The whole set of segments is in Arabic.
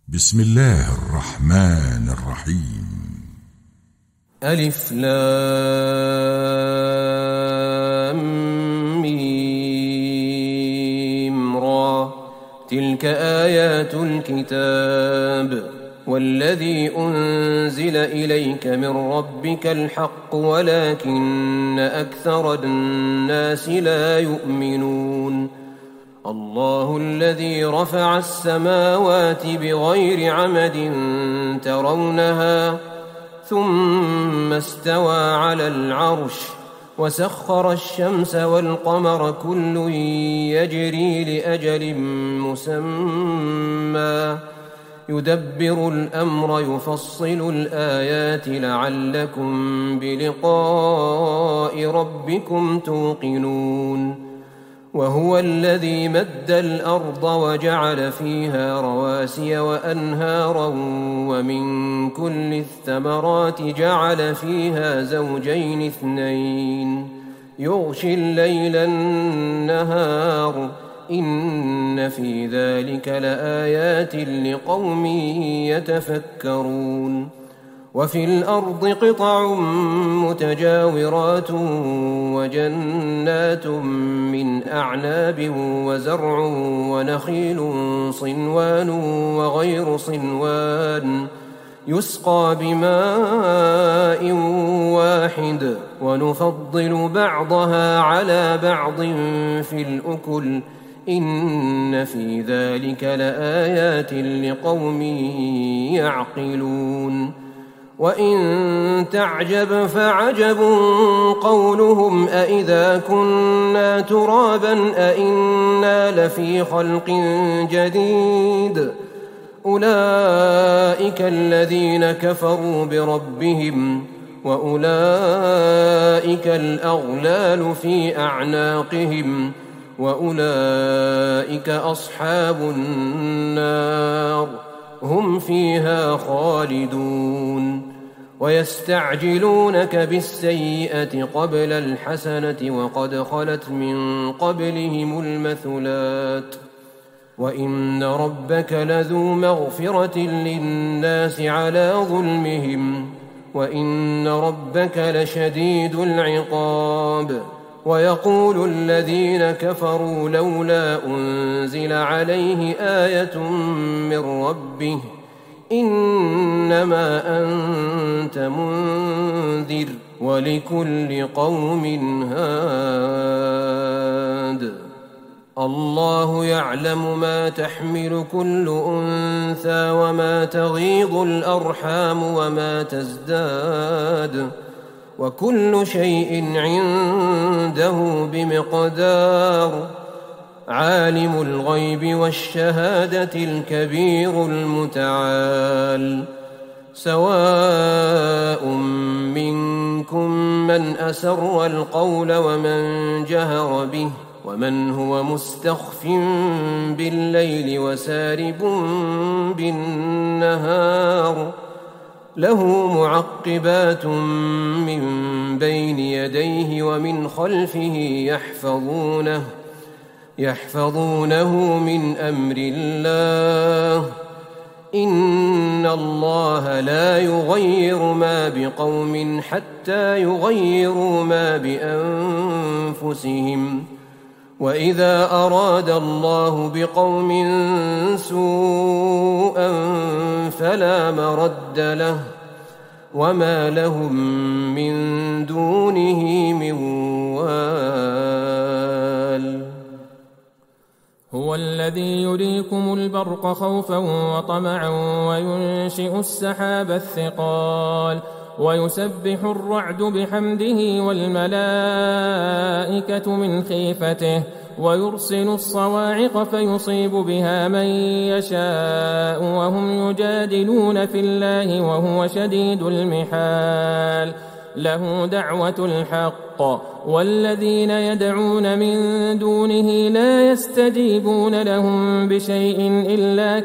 بسم الله الرحمن الرحيم. ألف لام ميم را، تلك آيات الكتاب والذي أنزل إليك من ربك الحق ولكن أكثر الناس لا يؤمنون. الله الذي رفع السماوات بغير عمد ترونها ثم استوى على العرش وسخر الشمس والقمر كل يجري لأجل مسمى يدبر الأمر يفصل الآيات لعلكم بلقاء ربكم توقنون. وهو الذي مد الأرض وجعل فيها رواسي وأنهارا ومن كل الثمرات جعل فيها زوجين اثنين يغشي الليل النهار إن في ذلك لآيات لقوم يتفكرون. وفي الأرض قطع متجاورات وجنات من أعناب وزرع ونخيل صنوان وغير صنوان يسقى بماء واحد ونفضل بعضها على بعض في الأكل إن في ذلك لآيات لقوم يعقلون. وإن تعجب فعجب قولهم أإذا كنا ترابا أإنا لفي خلق جديد أولئك الذين كفروا بربهم وأولئك الأغلال في أعناقهم وأولئك أصحاب النار هم فيها خالدون. ويستعجلونك بالسيئة قبل الحسنة وقد خلت من قبلهم المثلات وإن ربك لذو مغفرة للناس على ظلمهم وإن ربك لشديد العقاب. ويقول الذين كفروا لولا أنزل عليه آية من ربه إنما أنت منذر ولكل قوم هاد. الله يعلم ما تحمل كل أنثى وما تغيض الأرحام وما تزداد وكل شيء عنده بمقدار. عالم الغيب والشهادة الكبير المتعال. سواء منكم من أسر القول ومن جهر به ومن هو مستخف بالليل وسارب بالنهار له معقبات من بين يديه ومن خلفه يحفظونه من أمر الله إن الله لا يغير ما بقوم حتى يغيروا ما بأنفسهم وإذا أراد الله بقوم سوءا فلا مرد له وما لهم من دونه من وال. هو الذي يريكم البرق خوفا وطمعا وينشئ السحاب الثقال ويسبح الرعد بحمده والملائكة من خيفته ويرسل الصواعق فيصيب بها من يشاء وهم يجادلون في الله وهو شديد المحال. له دعوة الحق والذين يدعون من دونه لا يستجيبون لهم بشيء إلا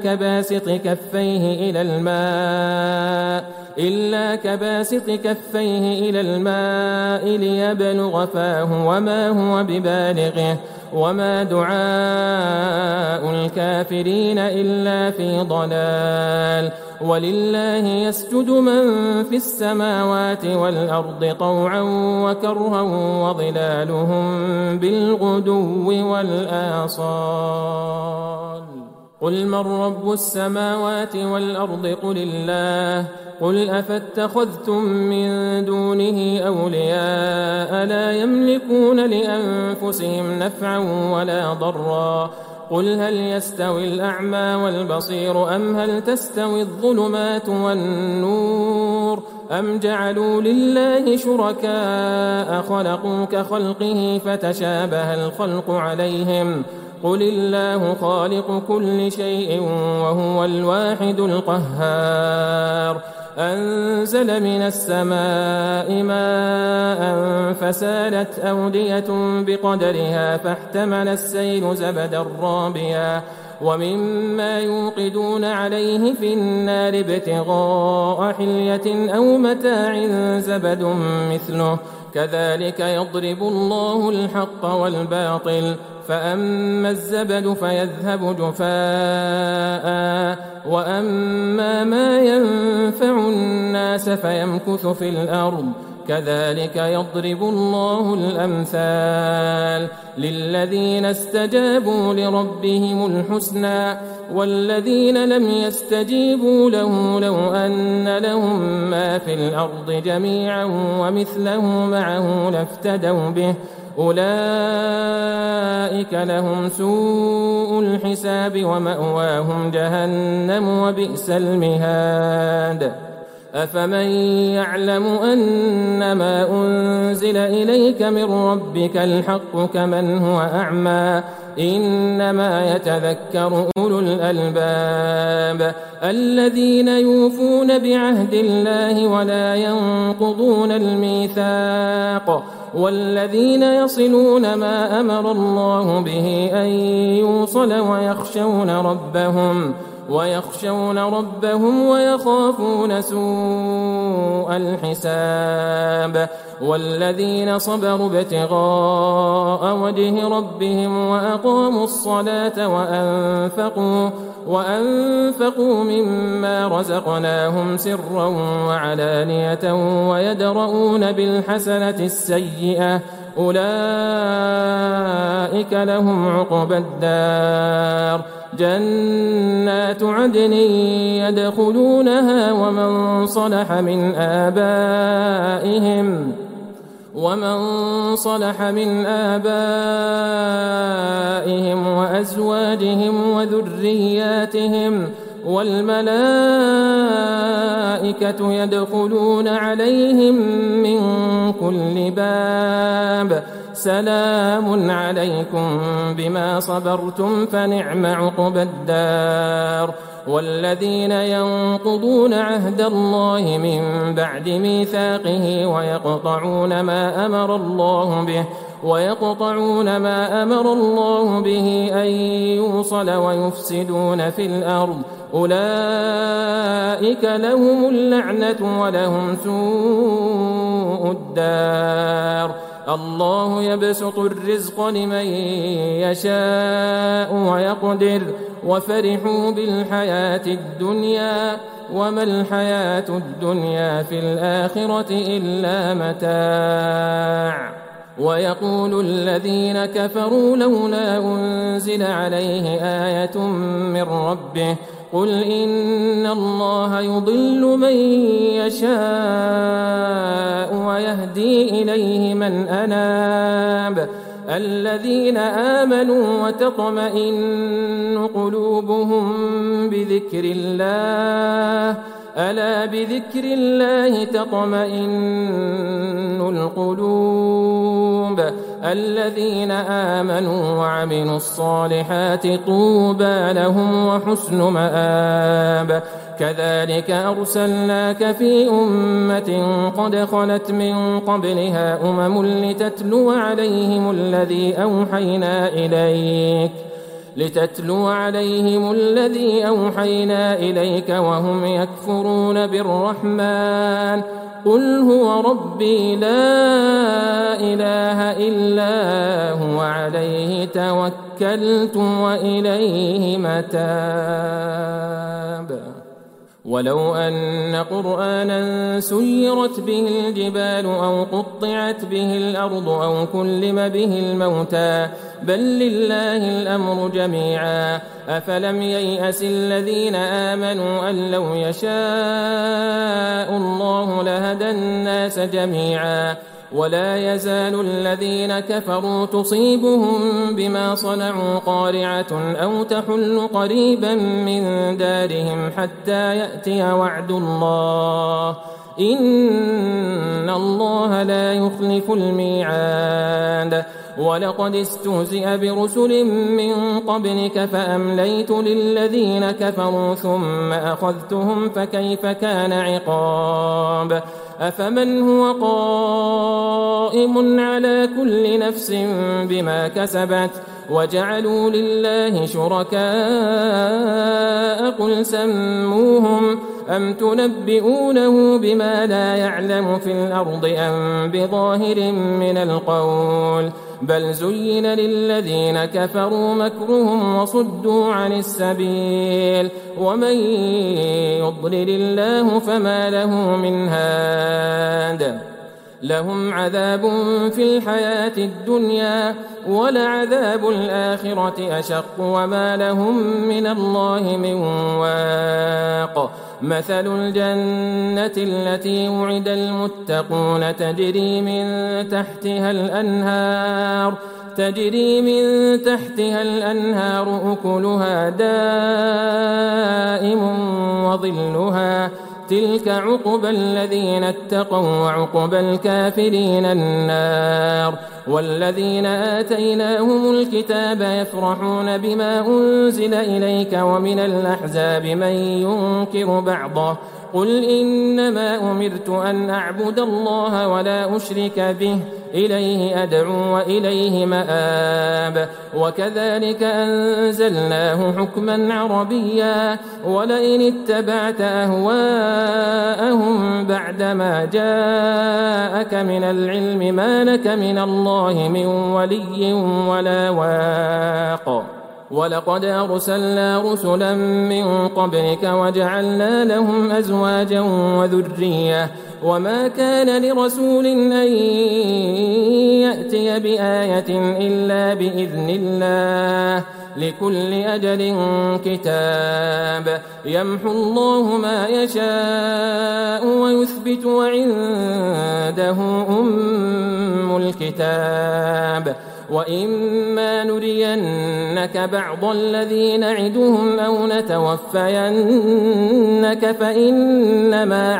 كباسط كفيه إلى الماء ليبلغ فاه وما هو ببالغه وما دعاء الكافرين إلا في ضلال ولله يسجد من في السماوات والأرض طوعا وكرها وظلالهم بالغدو والآصال قل من رب السماوات والأرض قل الله قل أفاتخذتم من دونه أولياء لا يملكون لأنفسهم نفعا ولا ضرا قل هل يستوي الأعمى والبصير أم هل تستوي الظلمات والنور أم جعلوا لله شركاء خلقوا كخلقه فتشابه الخلق عليهم قل الله خالق كل شيء وهو الواحد القهار أنزل من السماء ماء فسالت أودية بقدرها فاحتمل السيل زبدا رابيا ومما يوقدون عليه في النار ابتغاء حلية أو متاع زبد مثله كذلك يضرب الله الحق والباطل فأما الزبد فيذهب جفاء وأما ما ينفع الناس فيمكث في الأرض كذلك يضرب الله الأمثال للذين استجابوا لربهم الحسنى والذين لم يستجيبوا له لو أن لهم ما في الأرض جميعا ومثله معه لافتدوا به أولئك لهم سوء الحساب ومأواهم جهنم وبئس المهاد أفمن يعلم أنما أنزل إليك من ربك الحق كمن هو أعمى إنما يتذكر أولو الألباب الذين يوفون بعهد الله ولا ينقضون الميثاق والذين يصلون ما أمر الله به أن يوصل ويخشون ربهم ويخافون سوء الحساب والذين صبروا ابتغاء وجه ربهم وأقاموا الصلاة وأنفقوا مما رزقناهم سرا وعلانية ويدرؤون بالحسنة السيئة أولئك لهم عقبى الدار جنات عدن يدخلونها ومن صلح من آبائهم وأزواجهم وذرياتهم والملائكة يدخلون عليهم من كل باب سلام عليكم بما صبرتم فنعم عقبى الدار والذين ينقضون عهد الله من بعد ميثاقه ويقطعون ما أمر الله به أن يوصل ويفسدون في الأرض أولئك لهم اللعنة ولهم سوء الدار الله يبسط الرزق لمن يشاء ويقدر وفرحوا بالحياة الدنيا وما الحياة الدنيا في الآخرة إلا متاع ويقول الذين كفروا لولا أنزل عليه آية من ربه قل إن الله يضل من يشاء ويهدي إليه من أناب الذين آمنوا وتطمئن قلوبهم بذكر الله ألا بذكر الله تطمئن القلوب الذين آمنوا وعملوا الصالحات طوبى لهم وحسن مآب كذلك أرسلناك في أمة قد خلت من قبلها لتتلو عليهم الذي أوحينا إليك وهم يكفرون بالرحمن قل هو ربي لا إله إلا هو عليه توكلت وإليه متاب. ولو أن قرآنا سيرت به الجبال أو قطعت به الأرض أو كلم به الموتى بل لله الأمر جميعا أفلم ييأس الذين آمنوا أن لو يشاء الله لهدى الناس جميعا ولا يزال الذين كفروا تصيبهم بما صنعوا قارعة أو تحل قريبا من دارهم حتى يأتي وعد الله إن الله لا يخلف الميعاد. ولقد استهزئ برسل من قبلك فأمليت للذين كفروا ثم أخذتهم فكيف كان عقاب. أفمن هو قائم على كل نفس بما كسبت وجعلوا لله شركاء قل سموهم أم تنبئونه بما لا يعلم في الأرض أم بظاهر من القول بل زين للذين كفروا مكرهم وصدوا عن السبيل ومن يضلل الله فما له من هاد. لهم عذاب في الحياة الدنيا ولعذاب الآخرة أشق وما لهم من الله من واق. مثل الجنة التي وعد المتقون تجري من تحتها الأنهار أكلها دائم وظلها تلك عقبى الذين اتقوا وعقبى الكافرين النار. والذين آتيناهم الكتاب يفرحون بما أنزل إليك ومن الأحزاب من ينكر بعضه قل إنما أمرت أن أعبد الله ولا أشرك به إليه أدعو وإليه مآب. وكذلك أنزلناه حكما عربيا ولئن اتبعت أهواءهم بعدما جاءك من العلم ما لك من الله من ولي ولا واق. ولقد أرسلنا رسلا من قبلك وجعلنا لهم أزواجا وذرية وما كان لرسول أن يأتي بآية إلا بإذن الله لكل أجل كتاب. يمحو الله ما يشاء ويثبت وعنده أم الكتاب. وإما نرينك بعض الذي نعدهم أو نتوفينك فإنما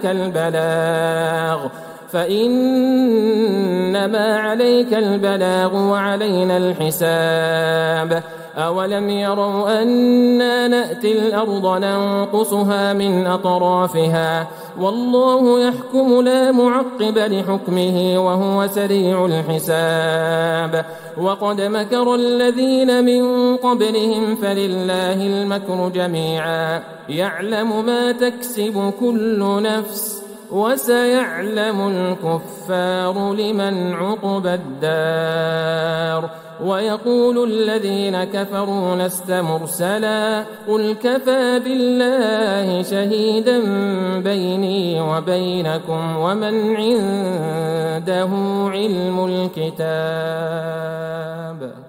عليك البلاغ وعلينا الحساب. أولم يروا أنا نأتي الأرض ننقصها من أطرافها والله يحكم لا معقب لحكمه وهو سريع الحساب. وقد مكر الذين من قبلهم فلله المكر جميعا يعلم ما تكسب كل نفس وسيعلم الكفار لمن عقبى الدار. ويقول الذين كفروا لست مرسلا قل كفى بالله شهيدا بيني وبينكم ومن عنده علم الكتاب.